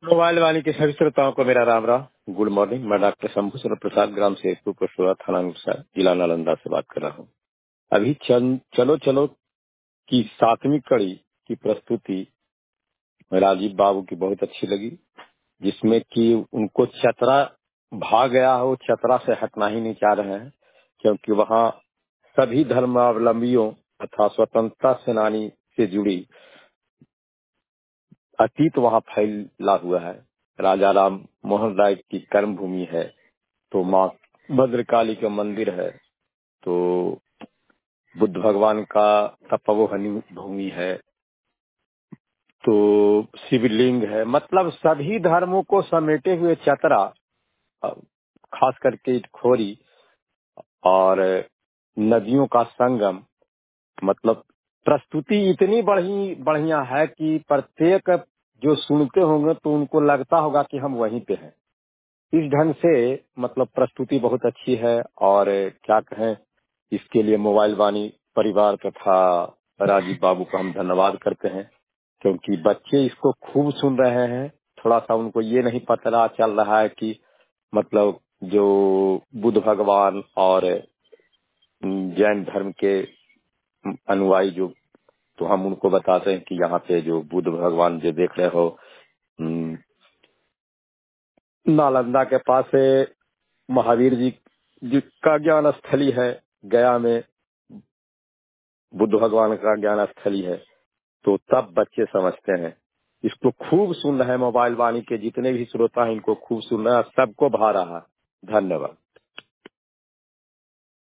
Mobile वाणी के सभी श्रोताओं को मेरा राम राम। Good morning. मैं डॉक्टर शंभूशरण प्रसाद, ग्राम शेखपुर परसोरा, थाना अनुसार, जिला नालंदा से बात कर रहा हूँ। अभी चलो चलो की 7वीं कड़ी की प्रस्तुति राजीव बाबू की बहुत अच्छी लगी, जिसमें कि उनको चतरा भाग गया हो, चतरा से हटना ही नहीं चाह रहे हैं, क्योंकि वहाँ सभी धर्मावलंबियों तथा स्वतंत्रता सेनानी से जुड़ी अतीत वहाँ फैला हुआ है। राजा राम मोहन राय की कर्म भूमि है, तो माँ भद्रकाली का मंदिर है, तो बुद्ध भगवान का तपोवनी भूमि है, तो शिवलिंग है। मतलब सभी धर्मों को समेटे हुए चतरा, खास करके इटखोरी और नदियों का संगम। मतलब प्रस्तुति इतनी बढ़िया है कि प्रत्येक जो सुनते होंगे तो उनको लगता होगा कि हम वहीं पे हैं। इस ढंग से मतलब प्रस्तुति बहुत अच्छी है। और क्या कहें, इसके लिए मोबाइल वाणी परिवार तथा राजीव बाबू का हम धन्यवाद करते हैं, क्योंकि बच्चे इसको खूब सुन रहे हैं। थोड़ा सा उनको ये नहीं पता चल रहा है कि मतलब जो बुद्ध भगवान और जैन धर्म के अनुयायी जो, तो हम उनको बताते हैं कि यहाँ पे जो बुद्ध भगवान जो देख रहे हो, नालंदा के पास है, महावीर जी का ज्ञान स्थली है। गया में बुद्ध भगवान का ज्ञान स्थली है। तो तब बच्चे समझते हैं। इसको खूब सुन रहे हैं, मोबाइल वाणी के जितने भी श्रोता हैं इनको खूब सुन रहे हैं, सबको भा रहा है। धन्यवाद।